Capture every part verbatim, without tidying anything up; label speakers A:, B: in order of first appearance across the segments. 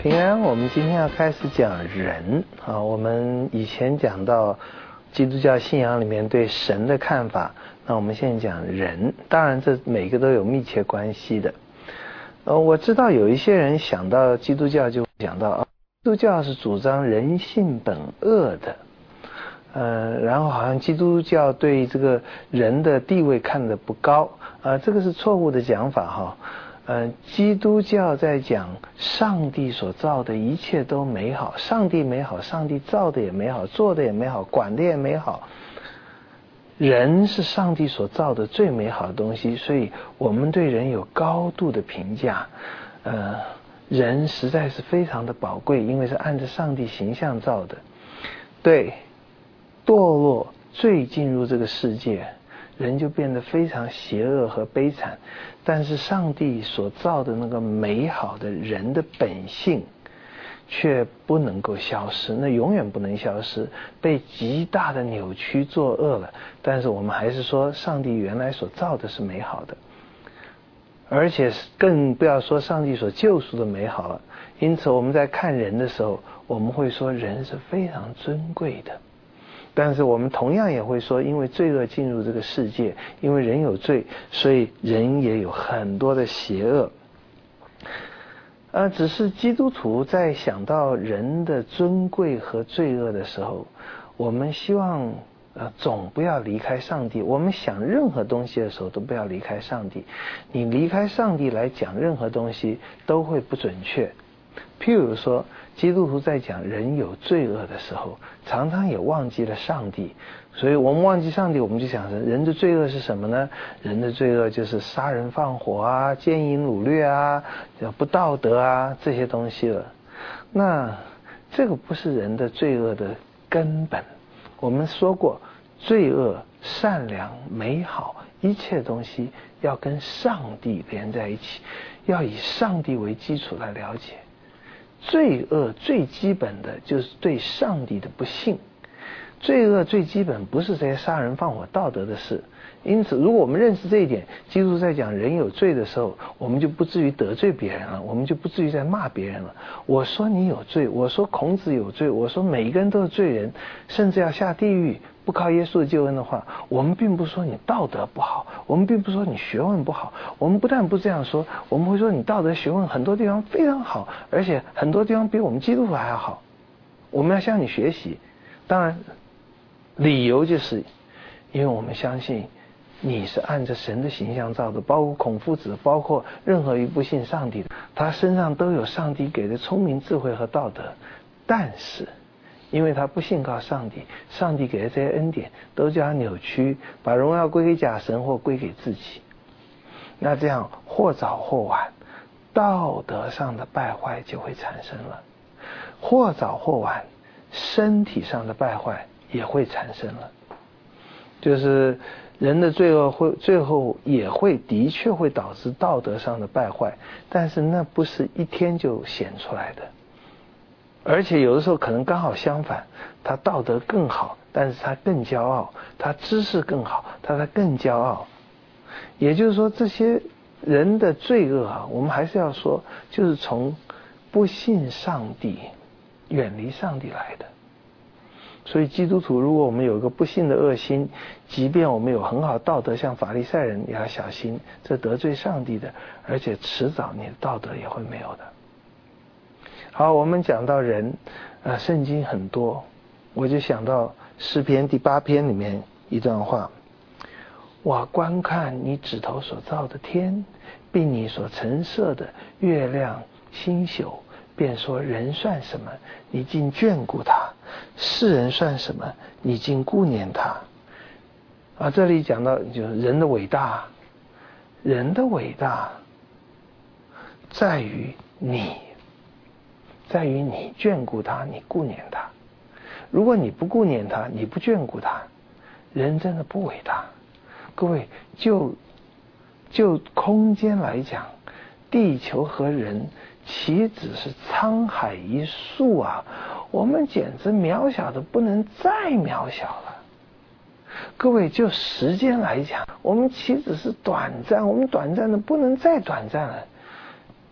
A: 平安，我们今天要开始讲人啊。我们以前讲到基督教信仰里面对神的看法，那我们现在讲人，当然这每个都有密切关系的。呃，我知道有一些人想到基督教就讲到啊，基督教是主张人性本恶的，呃，然后好像基督教对这个人的地位看得不高，呃，这个是错误的讲法哈。呃，基督教在讲上帝所造的一切都美好，上帝美好，上帝造的也美好，做的也美好，管的也美好。人是上帝所造的最美好的东西，所以我们对人有高度的评价。呃，人实在是非常的宝贵，因为是按照上帝形象造的。对，堕落罪进入这个世界，人就变得非常邪恶和悲惨，但是上帝所造的那个美好的人的本性却不能够消失，那永远不能消失，被极大的扭曲作恶了。但是我们还是说上帝原来所造的是美好的，而且更不要说上帝所救赎的美好了。因此我们在看人的时候，我们会说人是非常尊贵的，但是我们同样也会说，因为罪恶进入这个世界，因为人有罪，所以人也有很多的邪恶。呃，只是基督徒在想到人的尊贵和罪恶的时候，我们希望呃总不要离开上帝。我们想任何东西的时候都不要离开上帝。你离开上帝来讲任何东西都会不准确。譬如说，基督徒在讲人有罪恶的时候，常常也忘记了上帝。所以我们忘记上帝，我们就想着人的罪恶是什么呢？人的罪恶就是杀人放火啊，奸淫掳掠啊，不道德啊，这些东西了。那这个不是人的罪恶的根本。我们说过，罪恶、善良、美好，一切东西要跟上帝连在一起，要以上帝为基础来了解。罪恶最基本的就是对上帝的不信。罪恶最基本不是这些杀人放火道德的事。因此如果我们认识这一点，基督在讲人有罪的时候，我们就不至于得罪别人了，我们就不至于在骂别人了。我说你有罪，我说孔子有罪，我说每一个人都是罪人，甚至要下地狱，不靠耶稣的救恩的话，我们并不说你道德不好，我们并不说你学问不好，我们不但不这样说，我们会说你道德学问很多地方非常好，而且很多地方比我们基督徒还要好，我们要向你学习。当然理由就是因为我们相信你是按着神的形象造的，包括孔夫子，包括任何一不信上帝的，他身上都有上帝给的聪明智慧和道德。但是因为他不信靠上帝，上帝给的这些恩典都叫他扭曲，把荣耀归给假神或归给自己。那这样或早或晚，道德上的败坏就会产生了，或早或晚，身体上的败坏也会产生了。就是人的罪恶会最后也会的确会导致道德上的败坏，但是那不是一天就显出来的。而且有的时候可能刚好相反，他道德更好，但是他更骄傲，他知识更好，他他更骄傲。也就是说，这些人的罪恶啊，我们还是要说，就是从不信上帝、远离上帝来的。所以基督徒如果我们有一个不信的恶心，即便我们有很好道德，像法利赛人，也要小心，这得罪上帝的，而且迟早你的道德也会没有的。好，我们讲到人，呃，圣经很多，我就想到诗篇第八篇里面一段话：我观看你指头所造的天，并你所陈设的月亮星宿，便说人算什么，你竟眷顾他；世人算什么，你竟顾念他。啊，这里讲到就是人的伟大，人的伟大在于你。在于你眷顾他，你顾念他。如果你不顾念他，你不眷顾他，人真的不伟大。各位，就就空间来讲，地球和人岂止是沧海一粟啊，我们简直渺小的不能再渺小了。各位，就时间来讲，我们岂止是短暂，我们短暂的不能再短暂了。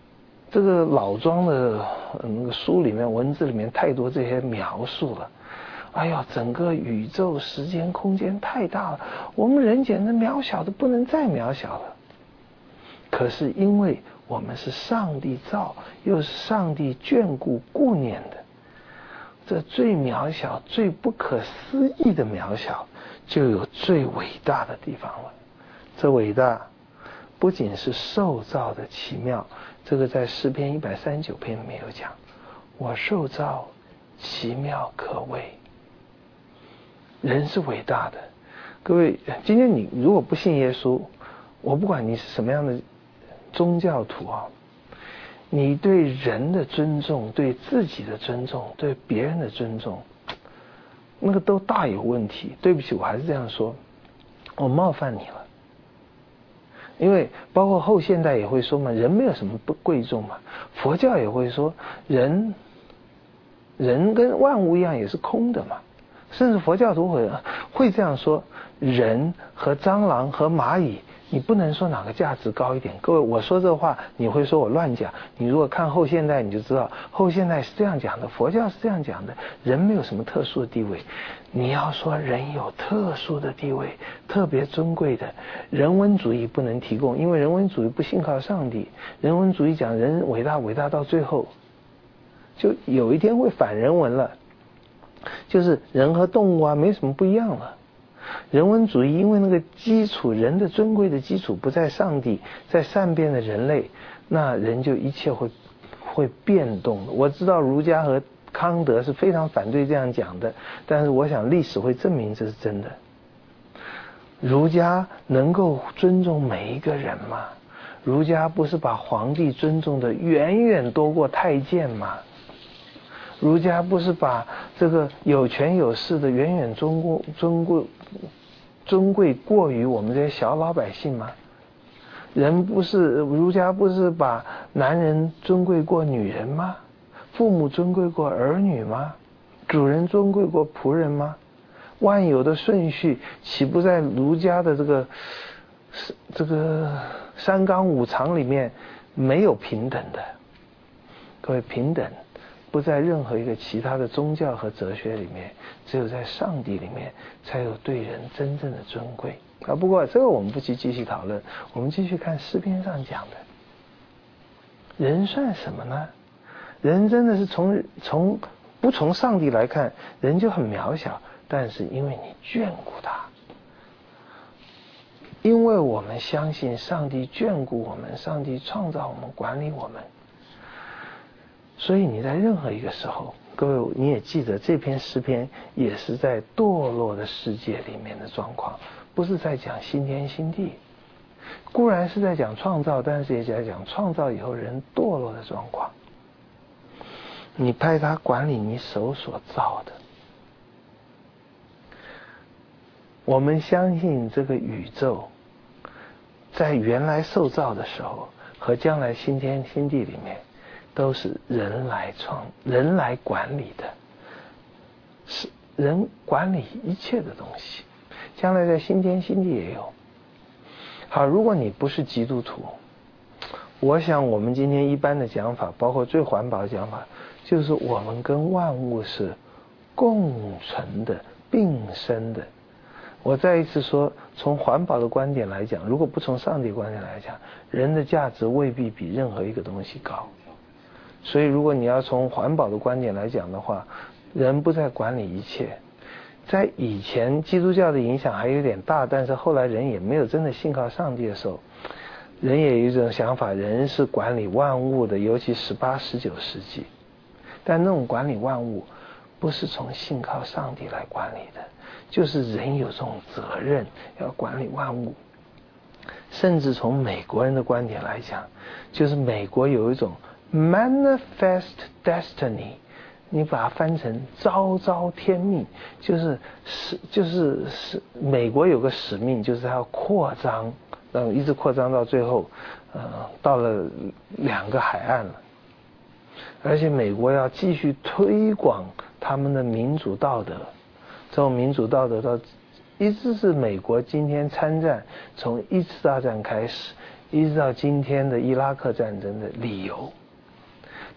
A: 这个老庄的那个书里面文字里面太多这些描述了。哎呀，整个宇宙时间空间太大了，我们人简直渺小的不能再渺小了。可是因为我们是上帝造，又是上帝眷顾顾念的，这最渺小最不可思议的渺小，就有最伟大的地方了。这伟大不仅是受造的奇妙，这个在诗篇一百三十九篇里面有讲，我受造奇妙可畏。人是伟大的。各位，今天你如果不信耶稣，我不管你是什么样的宗教徒啊，你对人的尊重，对自己的尊重，对别人的尊重，那个都大有问题。对不起，我还是这样说，我冒犯你了。因为包括后现代也会说嘛，人没有什么不贵重嘛。佛教也会说，人人跟万物一样也是空的嘛。甚至佛教徒会会这样说，人和蟑螂和蚂蚁，你不能说哪个价值高一点。各位，我说这话你会说我乱讲，你如果看后现代你就知道，后现代是这样讲的，佛教是这样讲的，人没有什么特殊的地位。你要说人有特殊的地位，特别尊贵的，人文主义不能提供，因为人文主义不信靠上帝，人文主义讲人伟大伟大到最后就有一天会反人文了，就是人和动物啊没什么不一样了。人文主义因为那个基础，人的尊贵的基础不在上帝，在善变的人类，那人就一切会会变动的。我知道儒家和康德是非常反对这样讲的，但是我想历史会证明这是真的。儒家能够尊重每一个人吗？儒家不是把皇帝尊重的远远多过太监吗？儒家不是把这个有权有势的远远尊贵尊贵尊贵过于我们这些小老百姓吗？人不是儒家不是把男人尊贵过女人吗？父母尊贵过儿女吗？主人尊贵过仆人吗？万有的顺序岂不在儒家的这个这个三纲五常里面没有平等的？各位，平等不在任何一个其他的宗教和哲学里面，只有在上帝里面才有对人真正的尊贵啊。不过这个我们不去继续讨论，我们继续看诗篇上讲的，人算什么呢？人真的是从从不从上帝来看，人就很渺小，但是因为你眷顾他，因为我们相信上帝眷顾我们，上帝创造我们，管理我们，所以你在任何一个时候，各位你也记得这篇诗篇也是在堕落的世界里面的状况，不是在讲新天新地，固然是在讲创造，但是也在讲创造以后人堕落的状况。你派他管理你手所造的，我们相信这个宇宙在原来受造的时候和将来新天新地里面都是人来创人来管理的，是人管理一切的东西，将来在新天新地也有。好，如果你不是基督徒，我想我们今天一般的讲法，包括最环保的讲法，就是我们跟万物是共存的并生的。我再一次说，从环保的观点来讲，如果不从上帝观点来讲，人的价值未必比任何一个东西高。所以如果你要从环保的观点来讲的话，人不再管理一切。在以前基督教的影响还有点大，但是后来人也没有真的信靠上帝的时候，人也有一种想法，人是管理万物的，尤其十八、十九世纪。但那种管理万物不是从信靠上帝来管理的，就是人有这种责任要管理万物。甚至从美国人的观点来讲，就是美国有一种 manifest destiny， 你把它翻成昭昭天命，就是是就是是美国有个使命，就是它要扩张，然后一直扩张到最后呃到了两个海岸了。而且美国要继续推广他们的民主道德，这种民主道德到一直是美国今天参战，从一次大战开始一直到今天的伊拉克战争的理由。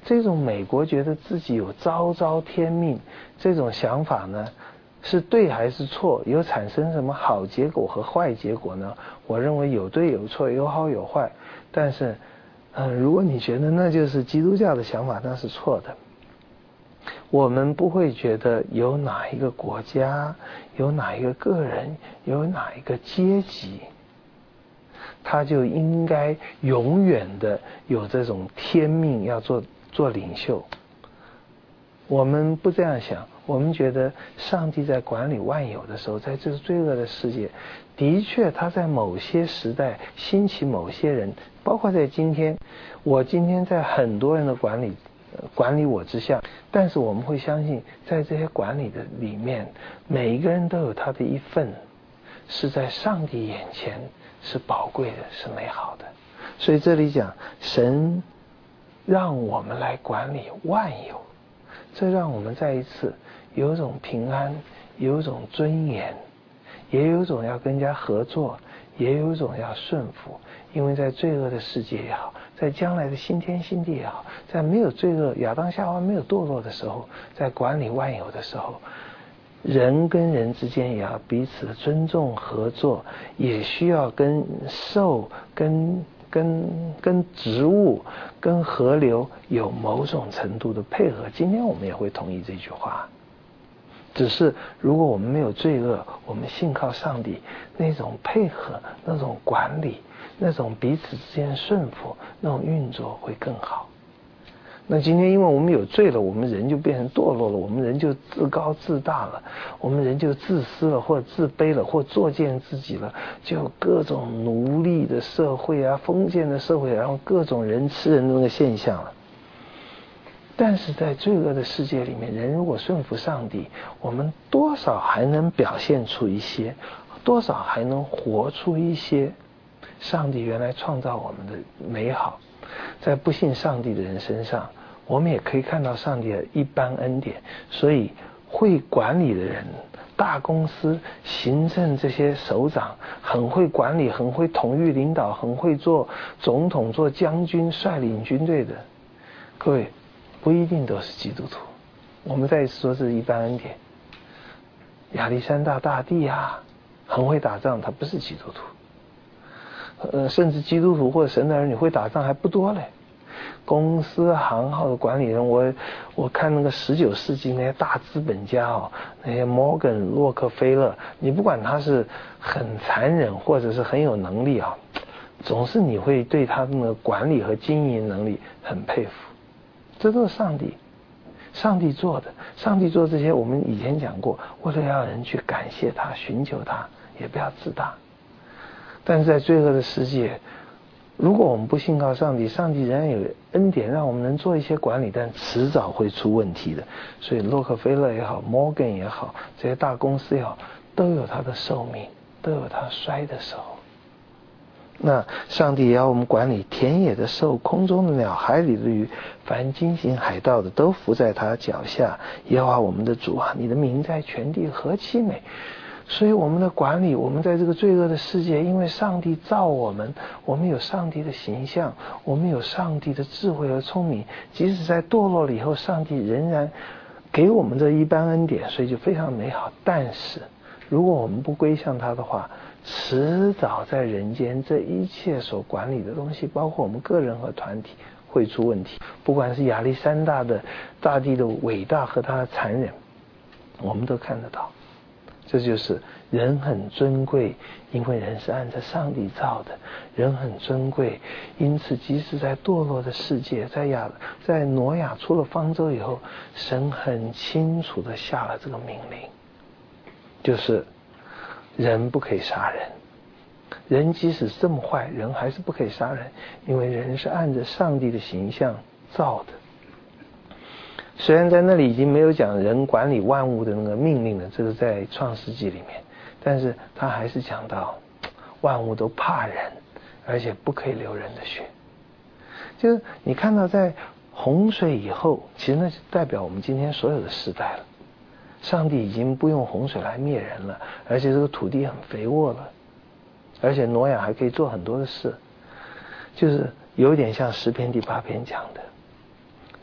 A: 这种美国觉得自己有昭昭天命这种想法呢，是对还是错？有产生什么好结果和坏结果呢？我认为有对有错，有好有坏。但是，嗯、呃，如果你觉得那就是基督教的想法，那是错的。我们不会觉得有哪一个国家、有哪一个个人、有哪一个阶级，他就应该永远的有这种天命要做做领袖。我们不这样想，我们觉得上帝在管理万有的时候，在这个罪恶的世界，的确他在某些时代兴起某些人，包括在今天，我今天在很多人的管理管理我之下，但是我们会相信，在这些管理的里面，每一个人都有他的一份，是在上帝眼前是宝贵的，是美好的。所以这里讲，神让我们来管理万有，这让我们再一次有一种平安，有一种尊严，也有一种要跟人家合作，也有一种要顺服。因为在罪恶的世界也好，在将来的新天新地也好，在没有罪恶亚当夏娃没有堕落的时候，在管理万有的时候，人跟人之间也要彼此的尊重合作，也需要跟兽跟跟跟植物跟河流有某种程度的配合。今天我们也会同意这句话，只是如果我们没有罪恶，我们信靠上帝，那种配合，那种管理，那种彼此之间顺服，那种运作会更好。那今天因为我们有罪了，我们人就变成堕落了，我们人就自高自大了，我们人就自私了，或者自卑了，或作践自己了，就有各种奴隶的社会啊，封建的社会，然后各种人吃人的那个现象了。但是在罪恶的世界里面，人如果顺服上帝，我们多少还能表现出一些，多少还能活出一些上帝原来创造我们的美好。在不信上帝的人身上，我们也可以看到上帝的一般恩典。所以会管理的人，大公司行政这些首长很会管理，很会统御领导，很会做总统，做将军，率领军队的，各位不一定都是基督徒。我们再一次说这是一般恩典。亚历山大大帝啊，很会打仗，他不是基督徒。呃，甚至基督徒或者神的儿女会打仗还不多嘞。公司行号的管理人，我我看那个十九世纪那些大资本家哦，那些摩根、洛克菲勒，你不管他是很残忍或者是很有能力啊，总是你会对他们的管理和经营能力很佩服。这都是上帝，上帝做的。上帝做这些，我们以前讲过，为了要人去感谢他、寻求他，也不要自大。但是在罪恶的世界，如果我们不信靠上帝，上帝仍然有恩典让我们能做一些管理，但迟早会出问题的。所以洛克菲勒也好，摩根也好，这些大公司也好，都有它的寿命，都有它衰的时候。那上帝也要我们管理田野的兽、空中的鸟、海里的鱼，凡经行海道的都伏在他脚下。耶和华我们的主啊，你的名在全地何其美！所以我们的管理，我们在这个罪恶的世界，因为上帝造我们，我们有上帝的形象，我们有上帝的智慧和聪明，即使在堕落了以后，上帝仍然给我们这一般恩典，所以就非常美好。但是如果我们不归向他的话，迟早在人间这一切所管理的东西，包括我们个人和团体，会出问题。不管是亚历山大的大地的伟大和他的残忍，我们都看得到。这就是人很尊贵，因为人是按照上帝造的，人很尊贵，因此即使在堕落的世界，在亚在挪亚出了方舟以后，神很清楚地下了这个命令，就是人不可以杀人。人即使这么坏，人还是不可以杀人，因为人是按着上帝的形象造的。虽然在那里已经没有讲人管理万物的那个命令了，这是在创世纪里面，但是他还是讲到万物都怕人，而且不可以流人的血。就是你看到在洪水以后，其实那就代表我们今天所有的时代了。上帝已经不用洪水来灭人了，而且这个土地很肥沃了，而且挪亚还可以做很多的事，就是有点像诗篇第八篇讲的，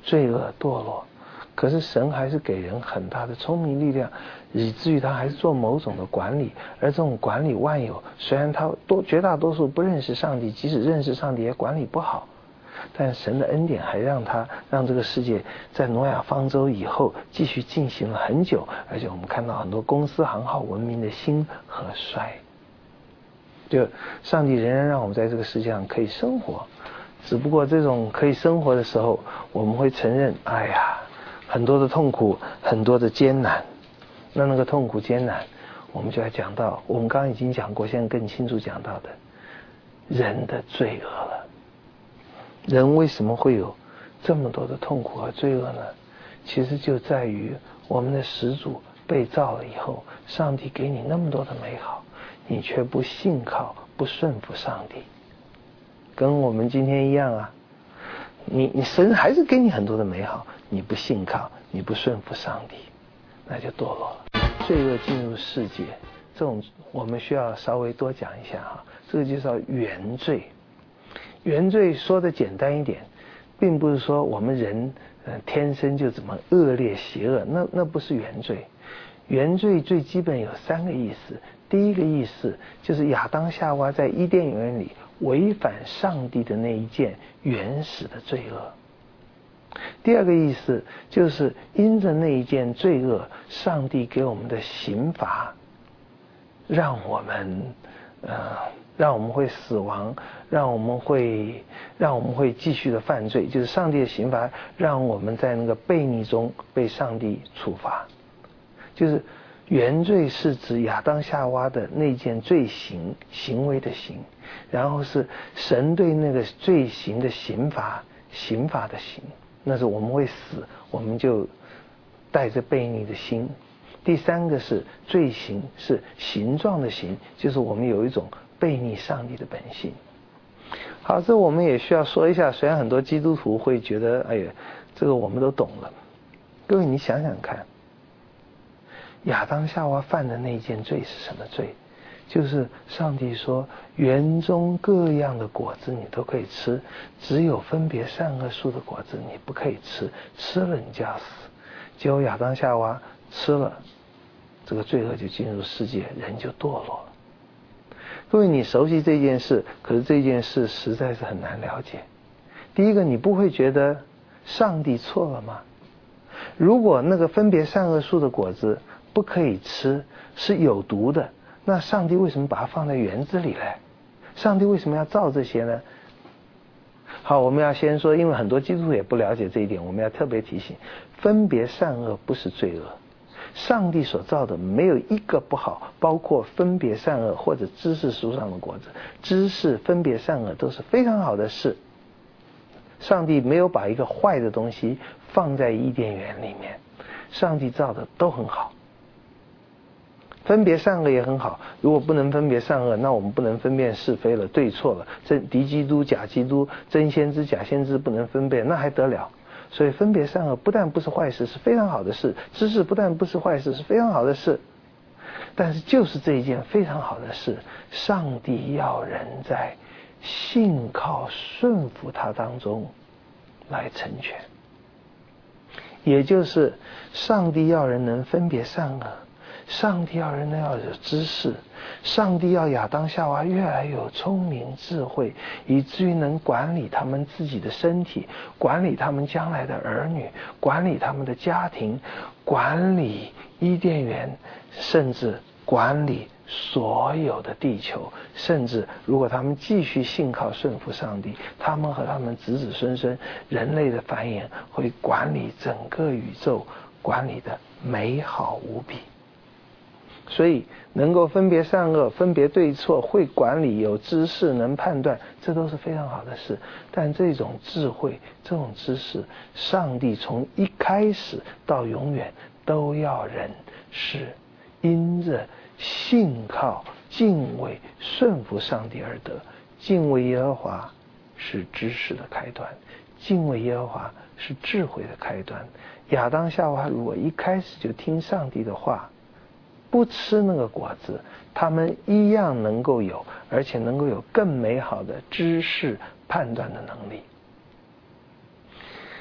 A: 罪恶堕落。可是神还是给人很大的聪明力量，以至于他还是做某种的管理。而这种管理万有，虽然他多绝大多数不认识上帝，即使认识上帝也管理不好，但神的恩典还让他让这个世界在挪亚方舟以后继续进行了很久，而且我们看到很多公司行号文明的兴和衰。就上帝仍然让我们在这个世界上可以生活，只不过这种可以生活的时候，我们会承认，哎呀，很多的痛苦，很多的艰难。那那个痛苦艰难，我们就要讲到，我们刚刚已经讲过，现在更清楚讲到的人的罪恶了。人为什么会有这么多的痛苦和罪恶呢？其实就在于我们的始祖被造了以后，上帝给你那么多的美好，你却不信靠，不顺服上帝。跟我们今天一样啊，你你神还是给你很多的美好，你不信靠，你不顺服上帝，那就堕落了。罪恶进入世界，这种我们需要稍微多讲一下哈。这个就叫原罪。原罪说的简单一点，并不是说我们人呃天生就怎么恶劣邪恶，那那不是原罪。原罪最基本有三个意思。第一个意思就是亚当夏娃在伊甸园里违反上帝的那一件原始的罪恶。第二个意思就是因着那一件罪恶，上帝给我们的刑罚，让我们呃让我们会死亡，让我们会让我们会继续的犯罪，就是上帝的刑罚让我们在那个悖逆中被上帝处罚。就是原罪是指亚当夏娃的那件罪行行为的行，然后是神对那个罪行的刑罚刑罚的刑，那是我们会死，我们就带着悖逆的心。第三个是罪行是形状的形，就是我们有一种悖逆上帝的本性。好，这我们也需要说一下，虽然很多基督徒会觉得哎呀这个我们都懂了，各位你想想看，亚当夏娃犯的那件罪是什么罪？就是上帝说园中各样的果子你都可以吃，只有分别善恶树的果子你不可以吃，吃了你就要死。结果亚当夏娃吃了，这个罪恶就进入世界，人就堕落了。各位你熟悉这件事，可是这件事实在是很难了解。第一个，你不会觉得上帝错了吗？如果那个分别善恶树的果子不可以吃，是有毒的，那上帝为什么把它放在园子里来？上帝为什么要造这些呢？好，我们要先说，因为很多基督徒也不了解这一点，我们要特别提醒，分别善恶不是罪恶。上帝所造的没有一个不好，包括分别善恶或者知识树上的果子，知识分别善恶都是非常好的事。上帝没有把一个坏的东西放在伊甸园里面，上帝造的都很好。分别善恶也很好，如果不能分别善恶，那我们不能分辨是非了，对错了，真敌基督假基督，真先知假先知不能分辨，那还得了？所以分别善恶不但不是坏事，是非常好的事，知识不但不是坏事，是非常好的事。但是就是这一件非常好的事，上帝要人在信靠顺服他当中来成全，也就是上帝要人能分别善恶，上帝要人要有知识，上帝要亚当夏娃越来越有聪明智慧，以至于能管理他们自己的身体，管理他们将来的儿女，管理他们的家庭，管理伊甸园，甚至管理所有的地球，甚至如果他们继续信靠顺服上帝，他们和他们子子孙孙人类的繁衍会管理整个宇宙，管理的美好无比。所以能够分别善恶，分别对错，会管理，有知识，能判断，这都是非常好的事。但这种智慧，这种知识，上帝从一开始到永远都要人是因着信靠敬畏顺服上帝而得。敬畏耶和华是知识的开端，敬畏耶和华是智慧的开端。亚当夏娃如果一开始就听上帝的话，不吃那个果子，他们一样能够有，而且能够有更美好的知识判断的能力。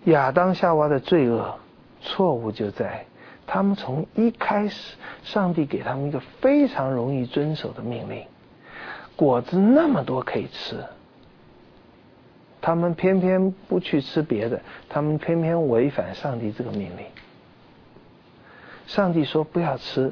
A: 亚当夏娃的罪恶错误就在他们从一开始，上帝给他们一个非常容易遵守的命令，果子那么多可以吃，他们偏偏不去吃别的，他们偏偏违反上帝这个命令。上帝说不要吃，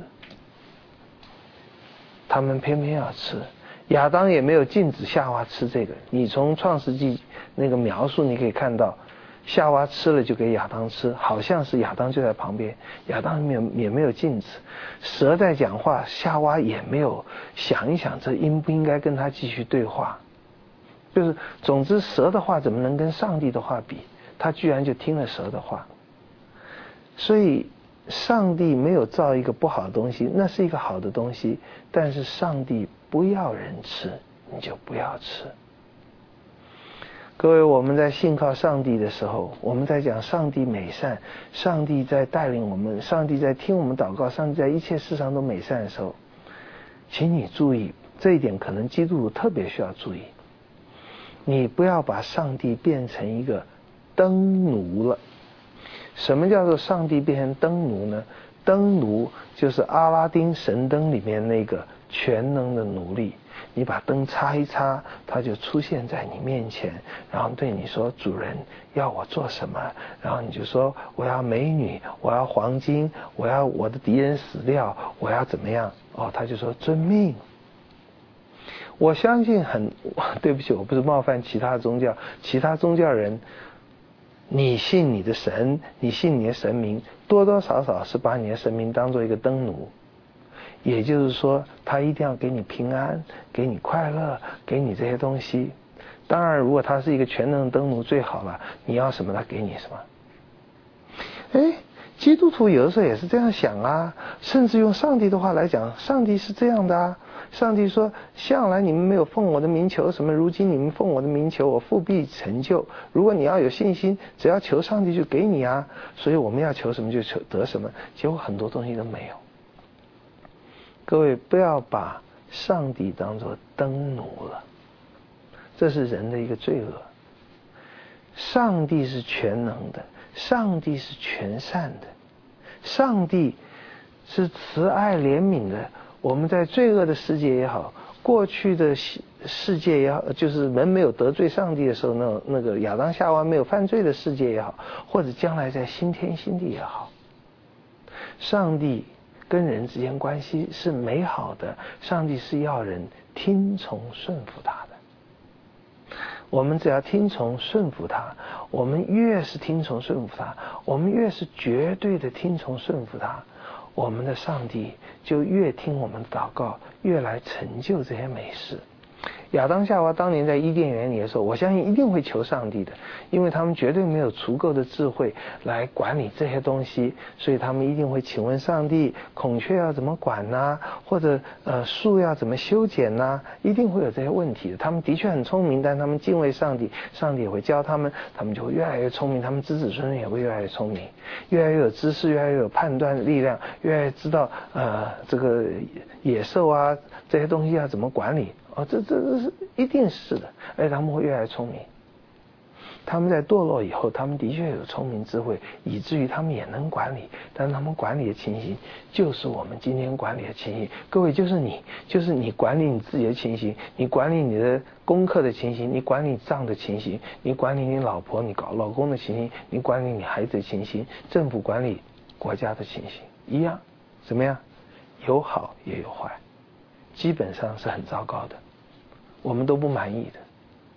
A: 他们偏偏要吃。亚当也没有禁止夏娃吃这个，你从创世纪那个描述你可以看到，夏娃吃了就给亚当吃，好像是亚当就在旁边，亚当也也没有禁止。蛇在讲话，夏娃也没有想一想这应不应该跟他继续对话。就是总之蛇的话怎么能跟上帝的话比，他居然就听了蛇的话。所以上帝没有造一个不好的东西，那是一个好的东西，但是上帝不要人吃，你就不要吃。各位，我们在信靠上帝的时候，我们在讲上帝美善，上帝在带领我们，上帝在听我们祷告，上帝在一切事上都美善的时候，请你注意这一点，可能基督徒特别需要注意，你不要把上帝变成一个灯奴了。什么叫做上帝变成灯奴呢？灯奴就是阿拉丁神灯里面那个全能的奴隶，你把灯擦一擦，他就出现在你面前，然后对你说主人要我做什么，然后你就说我要美女，我要黄金，我要我的敌人死掉，我要怎么样，哦，他就说遵命。我相信很对不起，我不是冒犯其他宗教，其他宗教人，你信你的神，你信你的神明，多多少少是把你的神明当做一个灯奴，也就是说他一定要给你平安，给你快乐，给你这些东西。当然如果他是一个全能的灯奴最好了，你要什么他给你什么。哎，基督徒有的时候也是这样想啊，甚至用上帝的话来讲，上帝是这样的啊，上帝说向来你们没有奉我的名求什么，如今你们奉我的名求，我复必成就。如果你要有信心，只要求上帝就给你啊，所以我们要求什么就求得什么，结果很多东西都没有。各位不要把上帝当作灯奴了，这是人的一个罪恶。上帝是全能的，上帝是全善的，上帝是慈爱怜悯的。我们在罪恶的世界也好，过去的世界也好，就是人没有得罪上帝的时候，那那个亚当夏娃没有犯罪的世界也好，或者将来在新天新地也好，上帝跟人之间关系是美好的，上帝是要人听从顺服他的。我们只要听从顺服他，我们越是听从顺服他，我们越是绝对的听从顺服他，我们的上帝就越听我们的祷告，越来成就这些美事。亚当夏娃当年在伊甸园里的时候，我相信一定会求上帝的，因为他们绝对没有足够的智慧来管理这些东西，所以他们一定会请问上帝，孔雀要怎么管啊，或者呃树要怎么修剪啊，一定会有这些问题的。他们的确很聪明，但他们敬畏上帝，上帝也会教他们，他们就会越来越聪明，他们子子孙孙也会越来越聪明，越来越有知识，越来越有判断的力量，越来越知道呃这个野兽啊这些东西要怎么管理。哦，这这这是一定是的，而且他们会越来越聪明。他们在堕落以后，他们的确有聪明智慧，以至于他们也能管理，但是他们管理的情形就是我们今天管理的情形。各位，就是你，就是你管理你自己的情形，你管理你的功课的情形，你管理账的情形，你管理你老婆、你搞老公的情形，你管理你孩子的情形，政府管理国家的情形，一样，怎么样？有好也有坏，基本上是很糟糕的，我们都不满意的。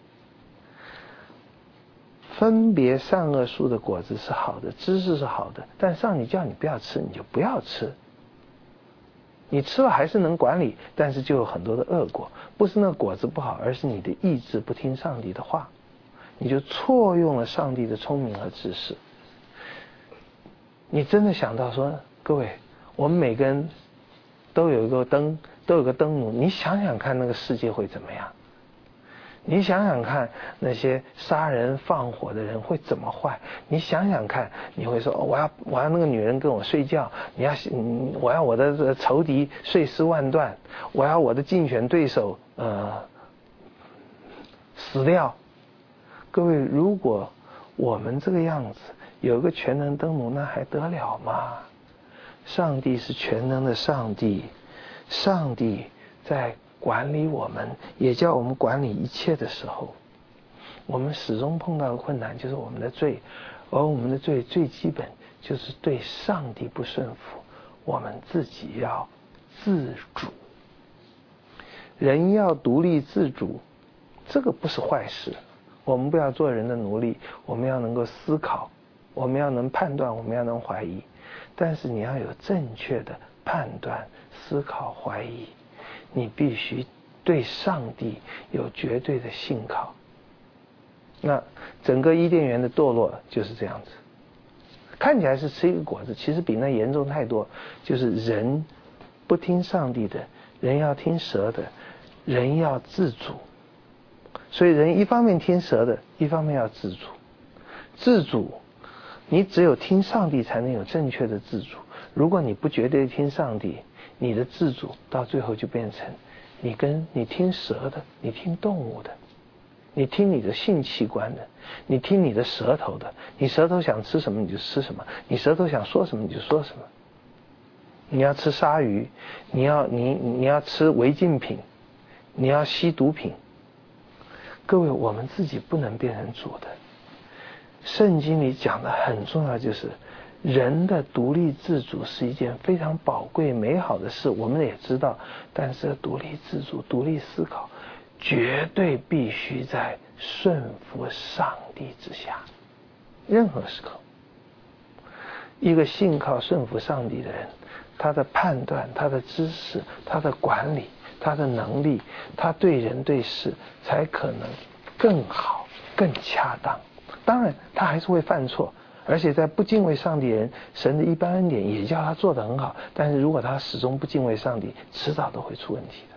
A: 分别善恶树的果子是好的，知识是好的，但上帝叫你不要吃，你就不要吃。你吃了还是能管理，但是就有很多的恶果，不是那果子不好，而是你的意志不听上帝的话，你就错用了上帝的聪明和知识。你真的想到说，各位，我们每个人都有一个灯，都有个灯奴，你想想看那个世界会怎么样？你想想看那些杀人放火的人会怎么坏？你想想看，你会说、哦、我要我要那个女人跟我睡觉，你要我要我的仇敌碎尸万段，我要我的竞选对手呃死掉。各位，如果我们这个样子，有个全能灯奴，那还得了吗？上帝是全能的上帝，上帝在管理我们，也叫我们管理一切的时候，我们始终碰到的困难就是我们的罪，而我们的罪最基本就是对上帝不顺服，我们自己要自主。人要独立自主，这个不是坏事，我们不要做人的奴隶，我们要能够思考，我们要能判断，我们要能怀疑，但是你要有正确的判断、思考、怀疑，你必须对上帝有绝对的信靠。那整个伊甸园的堕落就是这样子，看起来是吃一个果子，其实比那严重太多，就是人不听上帝的，人要听蛇的，人要自主。所以人一方面听蛇的，一方面要自主。自主，你只有听上帝才能有正确的自主，如果你不绝对听上帝，你的自主到最后就变成你跟你听蛇的，你听动物的，你听你的性器官的，你听你的舌头的，你舌头想吃什么你就吃什么，你舌头想说什么你就说什么。你要吃鲨鱼，你要你你要吃违禁品，你要吸毒品。各位，我们自己不能变成主的。圣经里讲的很重要，就是人的独立自主是一件非常宝贵美好的事，我们也知道，但是独立自主、独立思考绝对必须在顺服上帝之下，任何时刻。一个信靠顺服上帝的人，他的判断、他的知识、他的管理、他的能力，他对人对事才可能更好、更恰当。当然他还是会犯错，而且在不敬畏上帝人，神的一般恩典也叫他做得很好，但是如果他始终不敬畏上帝，迟早都会出问题的。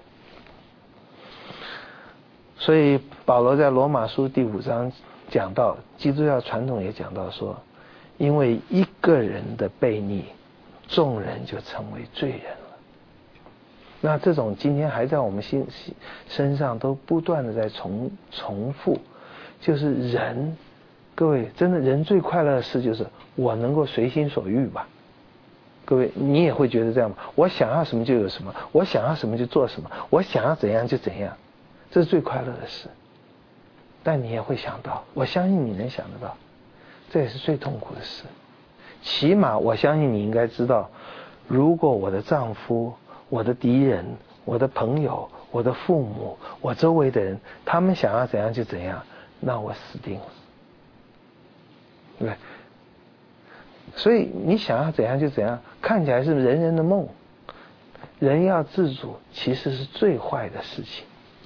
A: 所以保罗在罗马书第五章讲到，基督教传统也讲到说，因为一个人的悖逆，众人就成为罪人了。那这种今天还在我们心身上都不断的在重重复，就是人，各位真的人最快乐的事就是我能够随心所欲吧。各位你也会觉得这样吗？我想要什么就有什么，我想要什么就做什么，我想要怎样就怎样，这是最快乐的事。但你也会想到，我相信你能想得到，这也是最痛苦的事。起码我相信你应该知道，如果我的丈夫、我的敌人、我的朋友、我的父母、我周围的人，他们想要怎样就怎样，那我死定了，对不对？所以你想要怎样就怎样，看起来是人人的梦。人要自主，其实是最坏的事情。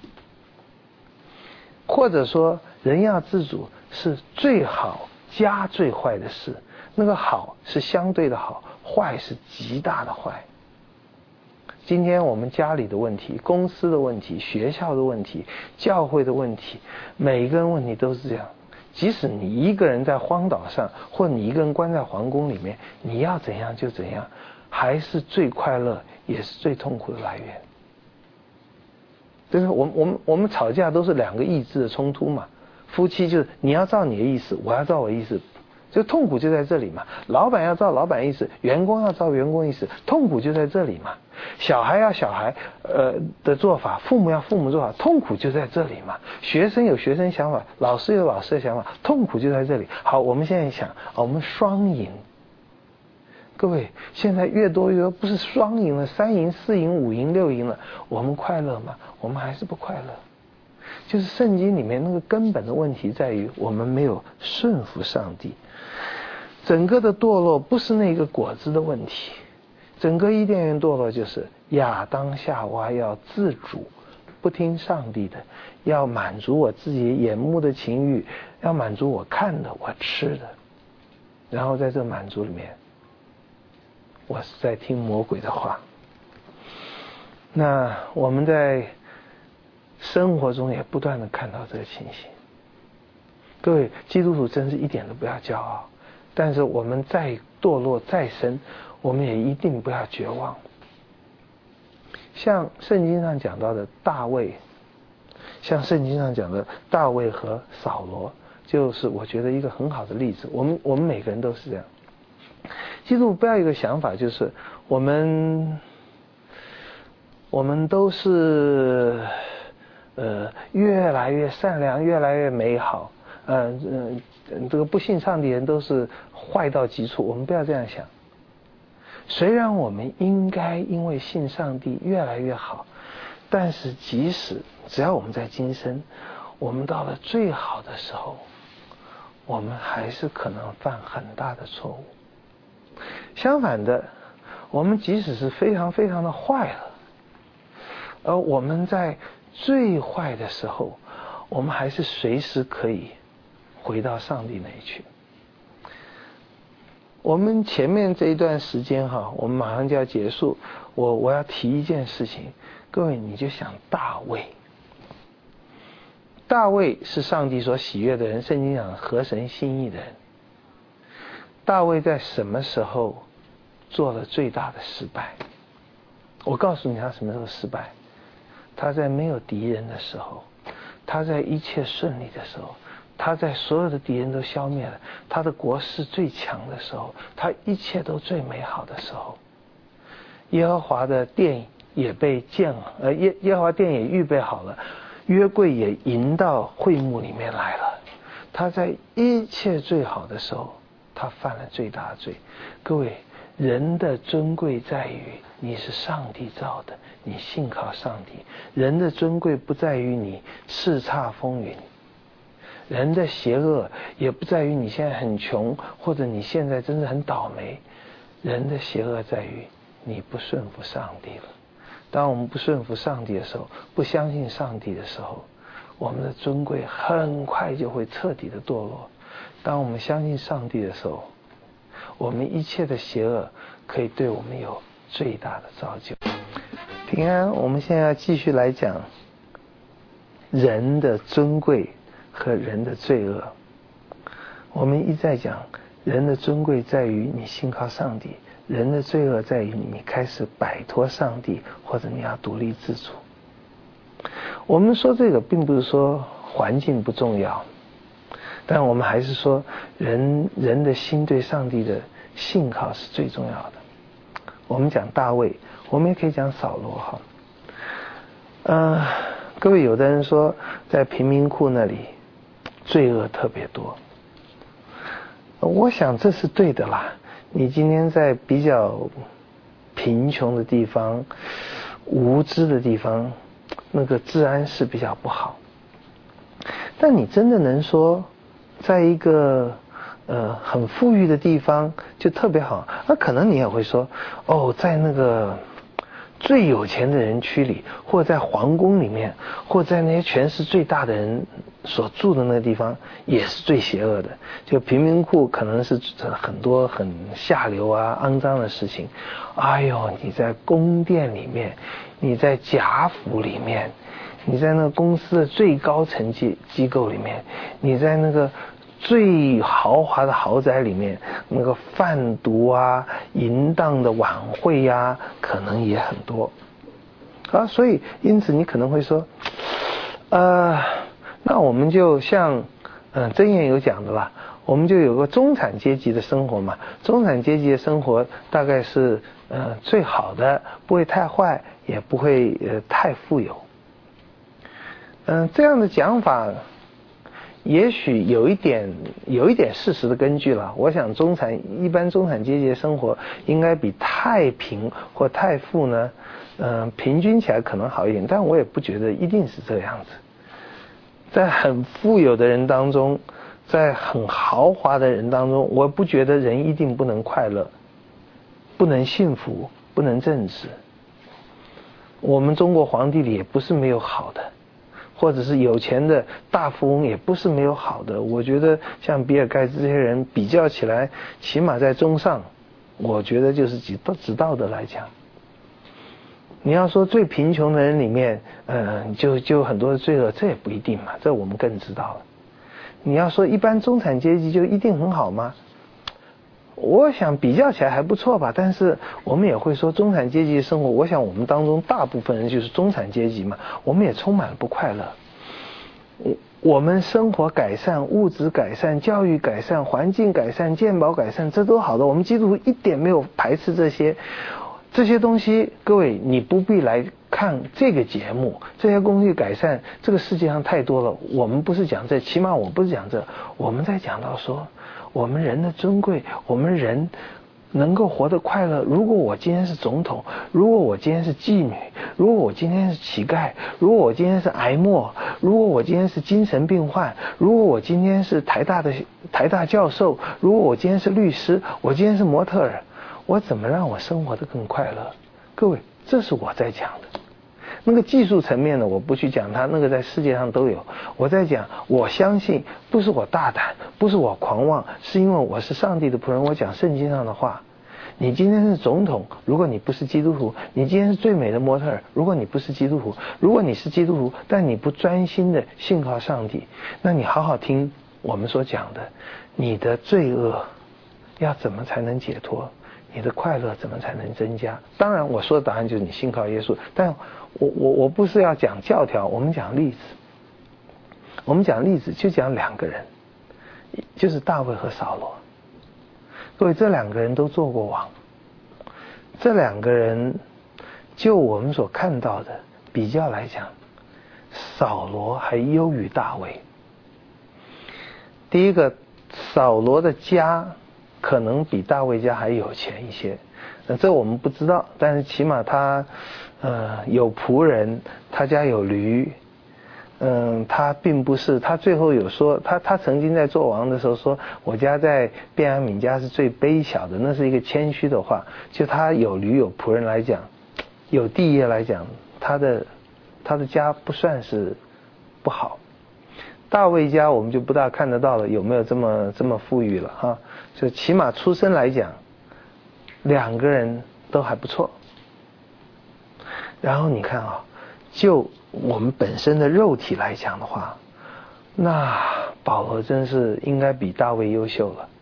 A: 或者说，人要自主是最好加最坏的事。那个好是相对的好，坏是极大的坏。今天我们家里的问题、公司的问题、学校的问题、教会的问题，每一个人问题都是这样。即使你一个人在荒岛上，或你一个人关在皇宫里面，你要怎样就怎样，还是最快乐也是最痛苦的来源。对不对？我们我们我们吵架都是两个意志的冲突嘛。夫妻就是你要照你的意思，我要照我的意思，就痛苦就在这里嘛。老板要照老板意思，员工要照员工意思，痛苦就在这里嘛。小孩要小孩呃的做法，父母要父母做法，痛苦就在这里嘛。学生有学生想法，老师有老师的想法，痛苦就在这里。好，我们现在想，我们双赢。各位，现在越多越多，不是双赢了，三赢、四赢、五赢、六赢了，我们快乐吗？我们还是不快乐。就是圣经里面那个根本的问题在于，我们没有顺服上帝。整个的堕落不是那个果子的问题，整个伊甸园堕落就是亚当夏娃要自主，不听上帝的，要满足我自己眼目的情欲，要满足我看的、我吃的，然后在这满足里面，我是在听魔鬼的话。那我们在生活中也不断的看到这个情形。各位基督徒真是一点都不要骄傲，但是我们再堕落再深，我们也一定不要绝望。像圣经上讲到的大卫，像圣经上讲的大卫和扫罗， 就是我觉得一个很好的例子。我们我们每个人都是这样。记住，不要有一个想法，就是我们我们都是呃越来越善良，越来越美好。呃呃，这个不信上帝人都是坏到极处。我们不要这样想。虽然我们应该因为信上帝越来越好，但是即使只要我们在今生，我们到了最好的时候，我们还是可能犯很大的错误。相反的，我们即使是非常非常的坏了，而我们在最坏的时候，我们还是随时可以回到上帝那里去。我们前面这一段时间哈，我们马上就要结束，我我要提一件事情，各位你就想大卫。大卫是上帝所喜悦的人，圣经讲合神心意的人。大卫在什么时候做了最大的失败？我告诉你他什么时候失败。他在没有敌人的时候，他在一切顺利的时候，他在所有的敌人都消灭了，他的国势最强的时候，他一切都最美好的时候，耶和华的殿也被建了，呃耶耶和华殿也预备好了，约柜也迎到会幕里面来了。他在一切最好的时候，他犯了最大的罪。各位，人的尊贵在于你是上帝造的，你信靠上帝。人的尊贵不在于你叱咤风云，人的邪恶也不在于你现在很穷，或者你现在真的很倒霉。人的邪恶在于你不顺服上帝了。当我们不顺服上帝的时候，不相信上帝的时候，我们的尊贵很快就会彻底的堕落。当我们相信上帝的时候，我们一切的邪恶可以对我们有最大的造就。平安，我们现在要继续来讲人的尊贵和人的罪恶。我们一再讲，人的尊贵在于你信靠上帝，人的罪恶在于你开始摆脱上帝，或者你要独立自主。我们说这个并不是说环境不重要，但我们还是说人人的心对上帝的信靠是最重要的。我们讲大卫，我们也可以讲扫罗哈。呃，各位，有的人说在贫民窟那里罪恶特别多，我想这是对的啦。你今天在比较贫穷的地方、无知的地方，那个治安是比较不好。但你真的能说在一个呃很富裕的地方就特别好？那可能你也会说，哦，在那个最有钱的人区里，或在皇宫里面，或在那些权势最大的人所住的那个地方，也是最邪恶的。就贫民窟可能是很多很下流啊、肮脏的事情。哎呦，你在宫殿里面，你在贾府里面，你在那个公司的最高层级机构里面，你在那个最豪华的豪宅里面，那个贩毒啊、淫荡的晚会啊，可能也很多啊。所以因此你可能会说，呃那我们就像嗯箴言有讲的吧，我们就有个中产阶级的生活嘛。中产阶级的生活大概是呃最好的，不会太坏，也不会呃太富有。嗯、呃，这样的讲法也许有一点有一点事实的根据了。我想中产一般中产阶级的生活应该比太贫或太富呢，嗯、呃，平均起来可能好一点，但我也不觉得一定是这样子。在很富有的人当中，在很豪华的人当中，我不觉得人一定不能快乐，不能幸福，不能正直。我们中国皇帝里也不是没有好的，或者是有钱的大富翁也不是没有好的。我觉得像比尔盖茨这些人比较起来，起码在中上，我觉得就是指指道德来讲。你要说最贫穷的人里面，呃，就就很多的罪恶，这也不一定嘛，这我们更知道了。你要说一般中产阶级就一定很好吗？我想比较起来还不错吧，但是我们也会说中产阶级的生活，我想我们当中大部分人就是中产阶级嘛，我们也充满了不快乐。我我们生活改善、物质改善、教育改善、环境改善、健保改善，这都好的。我们基督徒一点没有排斥这些。这些东西，各位你不必来看这个节目，这些东西改善这个世界上太多了。我们不是讲这，起码我不是讲这，我们在讲到说我们人的尊贵，我们人能够活得快乐。如果我今天是总统，如果我今天是妓女，如果我今天是乞丐，如果我今天是癌末，如果我今天是精神病患，如果我今天是台大的台大教授，如果我今天是律师，我今天是模特儿，我怎么让我生活得更快乐？各位，这是我在讲的。那个技术层面呢，我不去讲它，那个在世界上都有。我在讲，我相信不是我大胆，不是我狂妄，是因为我是上帝的仆人，我讲圣经上的话。你今天是总统，如果你不是基督徒；你今天是最美的模特儿，如果你不是基督徒；如果你是基督徒，但你不专心的信靠上帝，那你好好听我们所讲的，你的罪恶要怎么才能解脱？你的快乐怎么才能增加？当然我说的答案就是你信靠耶稣，但我我我不是要讲教条，我们讲例子。我们讲例子就讲两个人，就是大卫和扫罗。各位，这两个人都做过王，这两个人就我们所看到的比较来讲，扫罗还优于大卫。第一个，扫罗的家可能比大卫家还有钱一些，那这我们不知道，但是起码他呃有仆人，他家有驴，嗯，他并不是，他最后有说，他他曾经在做王的时候说，我家在便雅悯家是最卑小的，那是一个谦虚的话。就他有驴有仆人来讲，有地业来讲，他的他的家不算是不好。大卫家我们就不大看得到了，有没有这么这么富裕了哈？就起码出身来讲，两个人都还不错。然后你看啊，就我们本身的肉体来讲的话，那保罗真是应该比大卫优秀了。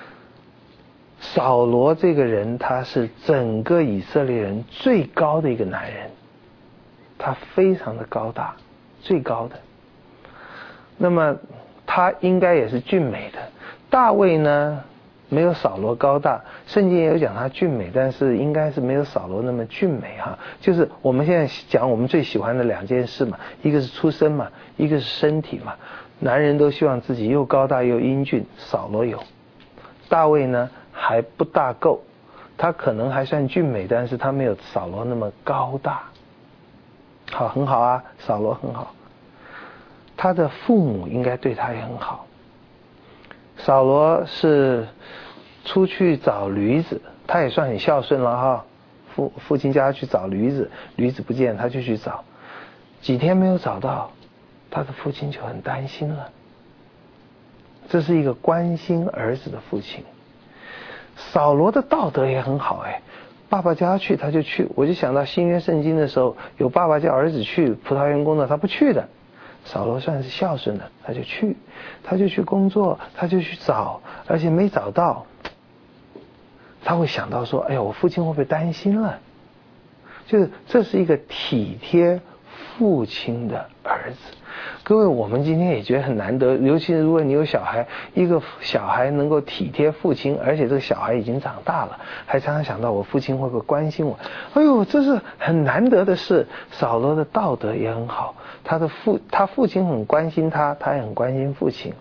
A: 扫罗这个人，他是整个以色列人最高的一个男人，他非常的高大，最高的。那么他应该也是俊美的。大卫呢，没有扫罗高大，圣经也有讲他俊美，但是应该是没有扫罗那么俊美哈。就是我们现在讲我们最喜欢的两件事嘛，一个是出身嘛，一个是身体嘛。男人都希望自己又高大又英俊，扫罗有。大卫呢还不大够，他可能还算俊美，但是他没有扫罗那么高大。好，很好啊，扫罗很好。他的父母应该对他也很好。扫罗是出去找驴子，他也算很孝顺了哈。父父亲叫他去找驴子，驴子不见，他就去找。几天没有找到，他的父亲就很担心了。这是一个关心儿子的父亲。扫罗的道德也很好哎，爸爸叫他去他就去。我就想到新约圣经的时候，有爸爸叫儿子去葡萄园工作，他不去的。扫罗算是孝顺的，他就去，他就去工作，他就去找，而且没找到，他会想到说，哎呀，我父亲会不会担心了？就是这是一个体贴父亲的儿子。各位，我们今天也觉得很难得，尤其是如果你有小孩，一个小孩能够体贴父亲，而且这个小孩已经长大了，还常常想到我父亲会不会关心我。哎呦，这是很难得的事。扫罗的道德也很好，他的父他父亲很关心他，他也很关心父亲。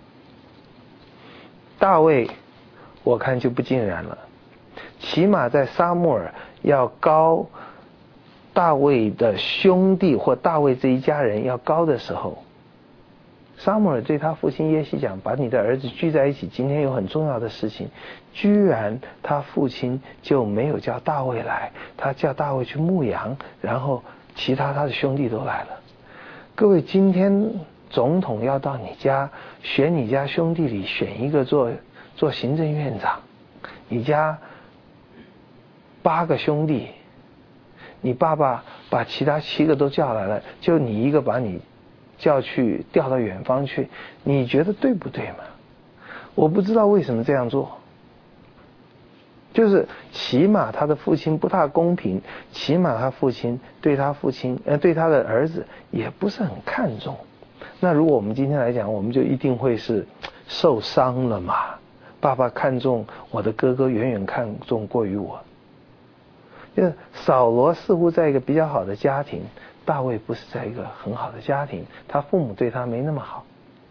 A: 大卫我看就不尽然了，起码在撒母耳要高大卫的兄弟或大卫这一家人要高的时候，撒母耳对他父亲耶西讲，把你的儿子聚在一起，今天有很重要的事情。居然他父亲就没有叫大卫来，他叫大卫去牧羊，然后其他他的兄弟都来了。各位，今天总统要到你家选你家兄弟里选一个做做行政院长，你家八个兄弟，你爸爸把其他七个都叫来了，就你一个把你叫去调到远方去，你觉得对不对嘛？我不知道为什么这样做，就是起码他的父亲不大公平，起码他父亲对他父亲呃对他的儿子也不是很看重。 那如果我们今天来讲，我们就一定会是受伤了嘛？爸爸看重我的哥哥，远远看重过于我。就是扫罗似乎在一个比较好的家庭，大卫不是在一个很好的家庭，他父母对他没那么好。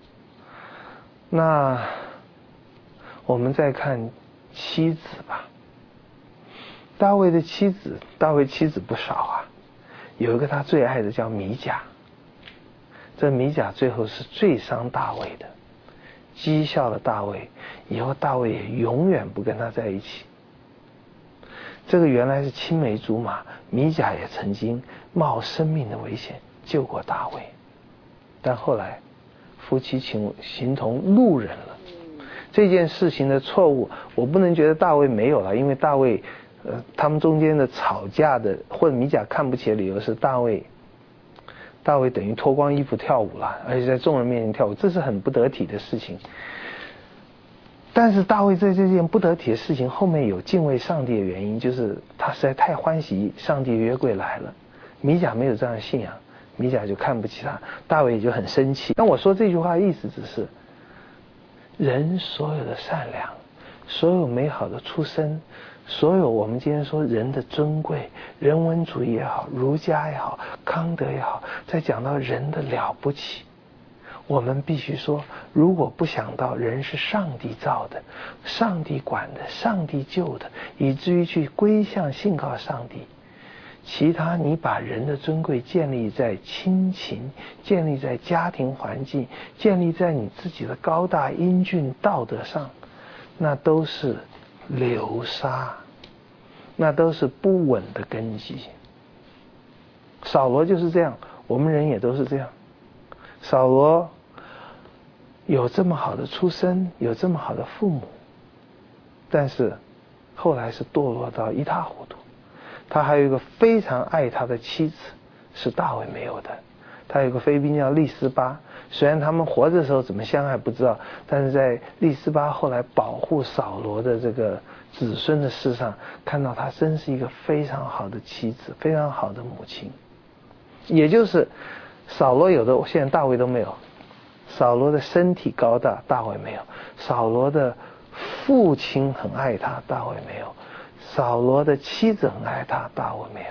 A: 那我们再看妻子吧。大卫的妻子，大卫妻子不少啊，有一个他最爱的叫米甲。这米甲最后是最伤大卫的，讥笑了大卫，以后大卫也永远不跟他在一起。这个原来是青梅竹马，米甲也曾经冒生命的危险救过大卫，但后来夫妻情形同路人了。这件事情的错误，我不能觉得大卫没有了，因为大卫，呃，他们中间的吵架的，或者米甲看不起的理由是大卫，大卫等于脱光衣服跳舞了，而且在众人面前跳舞，这是很不得体的事情。但是大卫在这件不得体的事情后面有敬畏上帝的原因，就是他实在太欢喜上帝约柜来了。米甲没有这样的信仰，米甲就看不起他，大卫也就很生气。但我说这句话的意思只是，人所有的善良，所有美好的出身，所有我们今天说人的尊贵，人文主义也好，儒家也好，康德也好，在讲到人的了不起，我们必须说，如果不想到人是上帝造的，上帝管的，上帝救的，以至于去归向信靠上帝，其他你把人的尊贵建立在亲情，建立在家庭环境，建立在你自己的高大英俊道德上，那都是流沙，那都是不稳的根基。扫罗就是这样，我们人也都是这样。扫罗有这么好的出身，有这么好的父母，但是后来是堕落到一塌糊涂。他还有一个非常爱他的妻子，是大卫没有的。他有个妃嫔叫利斯巴，虽然他们活着的时候怎么相爱不知道，但是在利斯巴后来保护扫罗的这个子孙的事上，看到他真是一个非常好的妻子，非常好的母亲。也就是扫罗有的现在大卫都没有，扫罗的身体高大，大卫没有；扫罗的父亲很爱他，大卫没有；扫罗的妻子很爱他，大卫没有。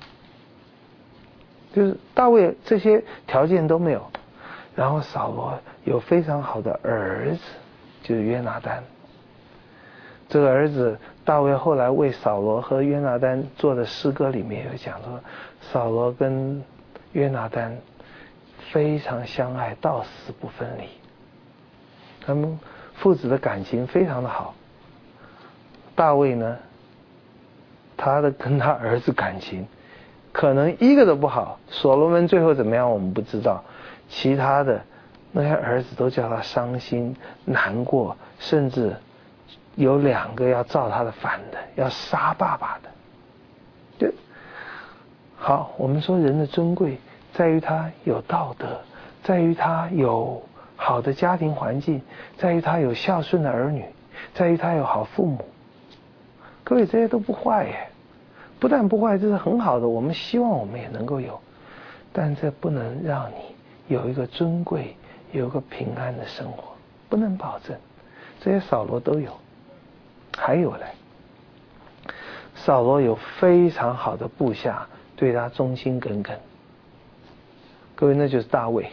A: 就是大卫这些条件都没有，然后扫罗有非常好的儿子，就是约拿单。这个儿子大卫后来为扫罗和约拿单做的诗歌里面有讲说，扫罗跟约拿单非常相爱，到死不分离。他们父子的感情非常的好。大卫呢，他的跟他儿子感情可能一个都不好。所罗门最后怎么样我们不知道，其他的那些儿子都叫他伤心难过，甚至有两个要造他的反的，要杀爸爸的。就好，我们说人的尊贵在于他有道德，在于他有好的家庭环境，在于他有孝顺的儿女，在于他有好父母。各位，这些都不坏耶，不但不坏，这是很好的，我们希望我们也能够有，但这不能让你有一个尊贵，有一个平安的生活，不能保证。这些扫罗都有。还有嘞，扫罗有非常好的部下，对他忠心耿耿。各位，那就是大卫。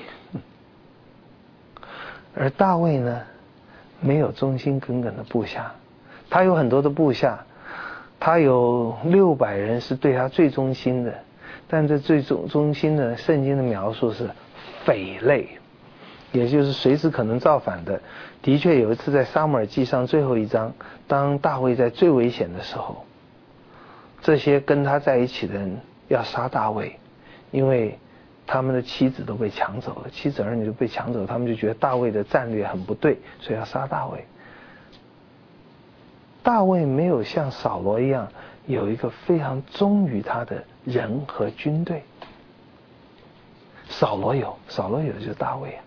A: 而大卫呢，没有忠心耿耿的部下，他有很多的部下，他有六百人是对他最忠心的，但这最忠忠心的，圣经的描述是匪类，也就是随时可能造反的。的确有一次在撒母耳记上最后一章，当大卫在最危险的时候，这些跟他在一起的人要杀大卫，因为他们的妻子都被抢走了，妻子儿女都被抢走，他们就觉得大卫的战略很不对，所以要杀大卫。大卫没有像扫罗一样有一个非常忠于他的人和军队，扫罗有，扫罗有的就是大卫啊。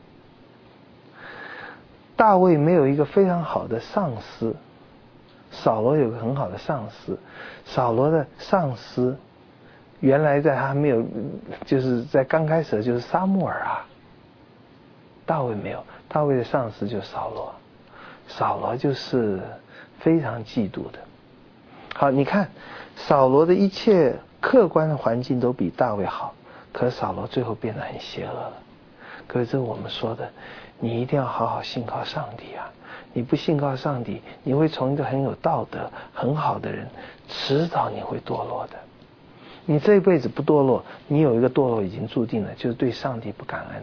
A: 大卫没有一个非常好的上司，扫罗有个很好的上司。扫罗的上司原来在他没有，就是在刚开始就是撒母耳啊。 大卫没有，大卫的上司就是扫罗，扫罗就是非常嫉妒的。好，你看扫罗的一切客观的环境都比大卫好，可是扫罗最后变得很邪恶了。可是这是我们说的，你一定要好好信靠上帝啊！你不信靠上帝，你会从一个很有道德很好的人，迟早你会堕落的。你这一辈子不堕落，你有一个堕落已经注定了，就是对上帝不感恩。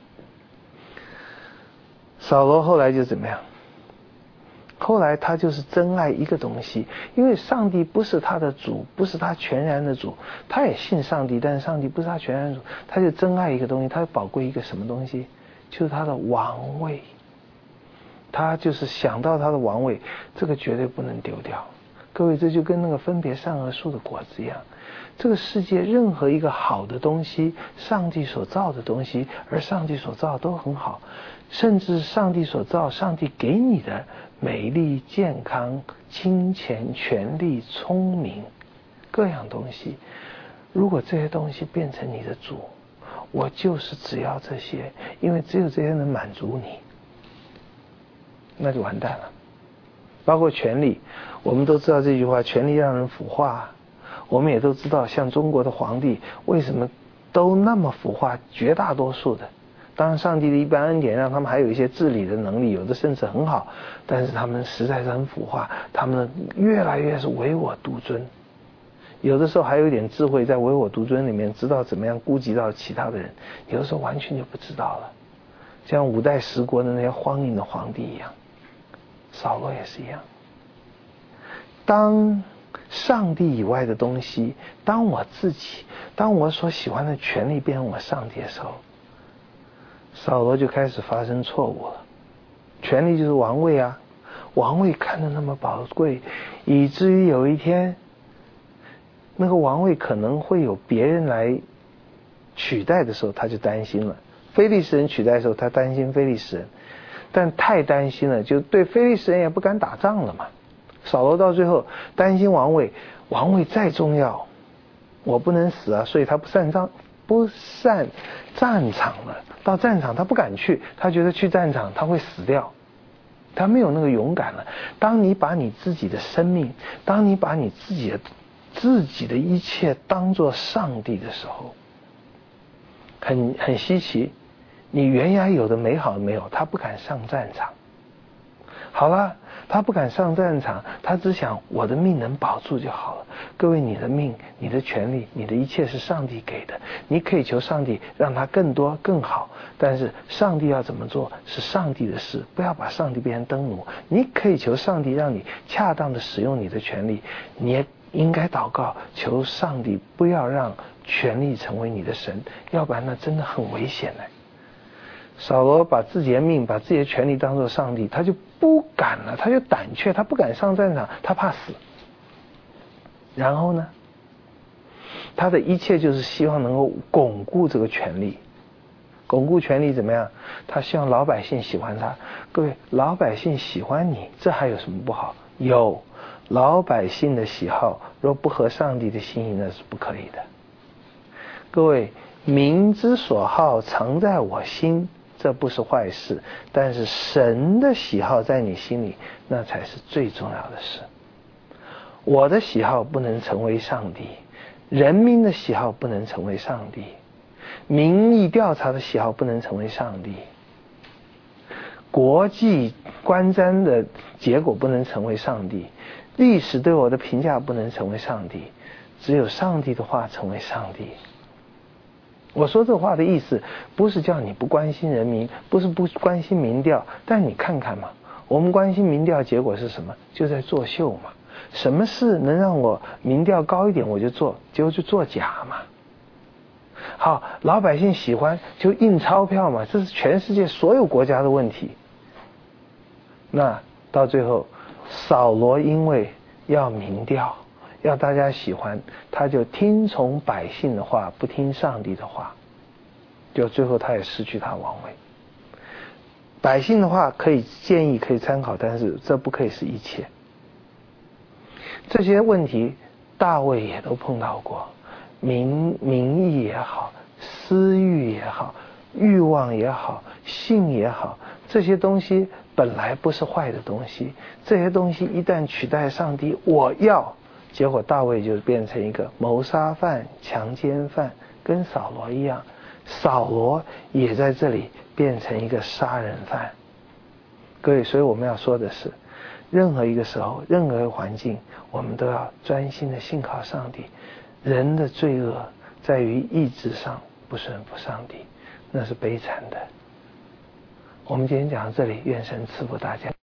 A: 扫罗后来就怎么样？后来他就是真爱一个东西，因为上帝不是他的主，不是他全然的主，他也信上帝，但是上帝不是他全然的主，他就真爱一个东西，他宝贵一个什么东西？就是他的王位。他就是想到他的王位，这个绝对不能丢掉。各位，这就跟那个分别善恶树的果子一样，这个世界任何一个好的东西，上帝所造的东西，而上帝所造都很好，甚至上帝所造，上帝给你的美丽、健康、金钱、权力、聪明，各样东西，如果这些东西变成你的主，我就是只要这些，因为只有这些能满足你，那就完蛋了。包括权力，我们都知道这句话，权力让人腐化。我们也都知道，像中国的皇帝为什么都那么腐化，绝大多数的。当然上帝的一般恩典让他们还有一些治理的能力，有的甚至很好，但是他们实在是很腐化，他们越来越是唯我独尊。有的时候还有一点智慧在唯我独尊里面，知道怎么样顾及到其他的人，有的时候完全就不知道了，像五代十国的那些荒淫的皇帝一样。扫罗也是一样，当上帝以外的东西，当我自己，当我所喜欢的权利变成我上帝的时候，扫罗就开始发生错误了。权力就是王位啊，王位看得那么宝贵，以至于有一天那个王位可能会有别人来取代的时候，他就担心了。非利士人取代的时候，他担心非利士人，但太担心了，就对非利士人也不敢打仗了嘛。扫罗到最后担心王位，王位再重要，我不能死啊，所以他不擅长不上战场了。到战场他不敢去，他觉得去战场他会死掉，他没有那个勇敢了。当你把你自己的生命，当你把你自己的自己的一切当作上帝的时候，很很稀奇，你原来有的美好没有，他不敢上战场。好了，他不敢上战场，他只想我的命能保住就好了。各位，你的命、你的权利、你的一切是上帝给的，你可以求上帝让他更多更好，但是上帝要怎么做是上帝的事，不要把上帝变成灯奴。你可以求上帝让你恰当的使用你的权利，你也应该祷告求上帝不要让权力成为你的神，要不然那真的很危险的。扫罗把自己的命、把自己的权利当作上帝，他就不敢了，他就胆怯，他不敢上战场，他怕死。然后呢，他的一切就是希望能够巩固这个权利。巩固权力怎么样？他希望老百姓喜欢他。各位，老百姓喜欢你，这还有什么不好？有，老百姓的喜好若不合上帝的心意，那是不可以的。各位，民之所好，常在我心，这不是坏事，但是神的喜好在你心里，那才是最重要的事。我的喜好不能成为上帝，人民的喜好不能成为上帝，民意调查的喜好不能成为上帝，国际观瞻的结果不能成为上帝，历史对我的评价不能成为上帝，只有上帝的话成为上帝。我说这话的意思不是叫你不关心人民，不是不关心民调，但你看看嘛，我们关心民调结果是什么？就在作秀嘛。什么事能让我民调高一点我就做，结果就作假嘛。好，老百姓喜欢就印钞票嘛，这是全世界所有国家的问题。那到最后扫罗因为要民调，要大家喜欢，他就听从百姓的话，不听上帝的话，就最后他也失去他王位。百姓的话可以建议可以参考，但是这不可以是一切。这些问题大卫也都碰到过，民民意也好，私欲也好， 欲望也好，性也好，这些东西本来不是坏的东西，这些东西一旦取代上帝，我要，结果大卫就变成一个谋杀犯、强奸犯，跟扫罗一样，扫罗也在这里变成一个杀人犯。各位，所以我们要说的是，任何一个时候，任何一个环境，我们都要专心的信靠上帝。人的罪恶在于意志上不顺服上帝，那是悲惨的。我们今天讲到这里，愿神赐福大家。